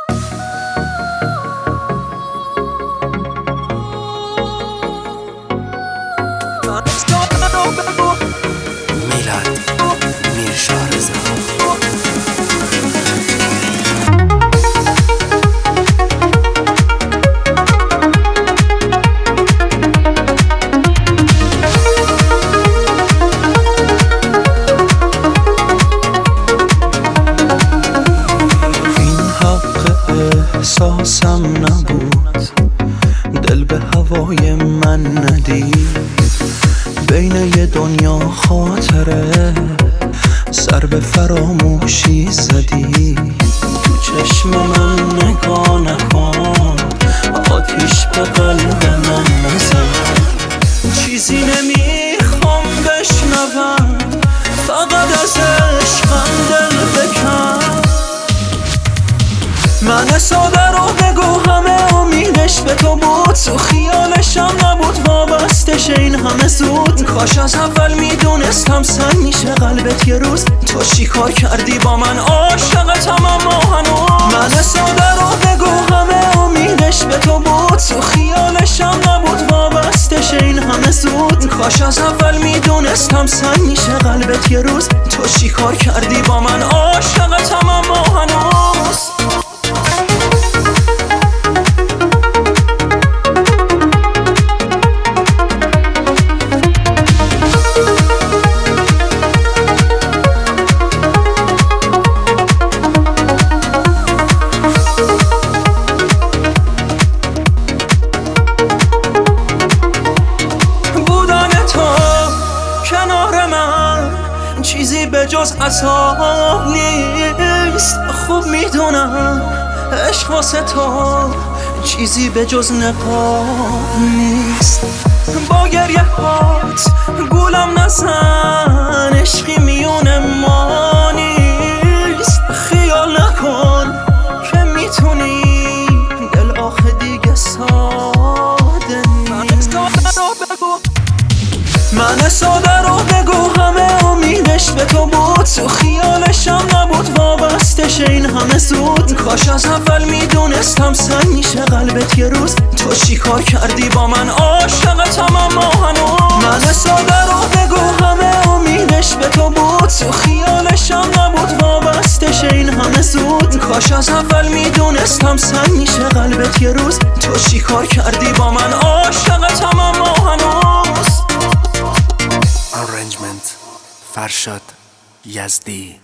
میلاد میرشارزا این حق احساسم نبود، دل به هوای من ندید. بین یه دنیا خاطره سر به فراموشی زدی. تو چشم من نگاه نکن، آتیش به قلب من نزن. چیزی نمیخوام بشنوم، فقط از عشقم دل بکن. من ساده رو بگو همه امیدش به تو بود، تو خیالشم نبود وابستش این همه زود. کاش از اول میدونستم سنگ میشه قلبت یه روز. تو چی کار کردی با من عاشقتم اما هنوز. من ساده رو بگو همه امیدش به تو بود، تو خیالشم نبود وابستش این همه زود. کاش از اول میدونستم سنگ میشه قلبت یه روز. تو چی کار کردی با من عاشقتم اما هنوز. کنار من چیزی به جز عذاب نیست. خوب میدونم عشق واسه تو چیزی به جز نقاب نیست. با گریه هات گولم نزن، عشقی میون ما نیست. خیال نکن که میتونی، دل آخه دیگه ساده نیست. من ساده رو بگو همه امیدش به تو بود، تو خیالشم نبود وابستش این همه زود. کاش از اول میدونستم سنگ میشه قلبت یه روز. تو چی کار کردی با من عاشقتم اما هنوز. من ساده رو بگو همه امیدش به تو بود، تو خیالشم نبود وابستش این همه زود. کاش از اول میدونستم سنگ میشه قلبت یه روز. تو چی کار کردی با من عاشقتم اما هنوز. Arrangement فرشاد یزدی.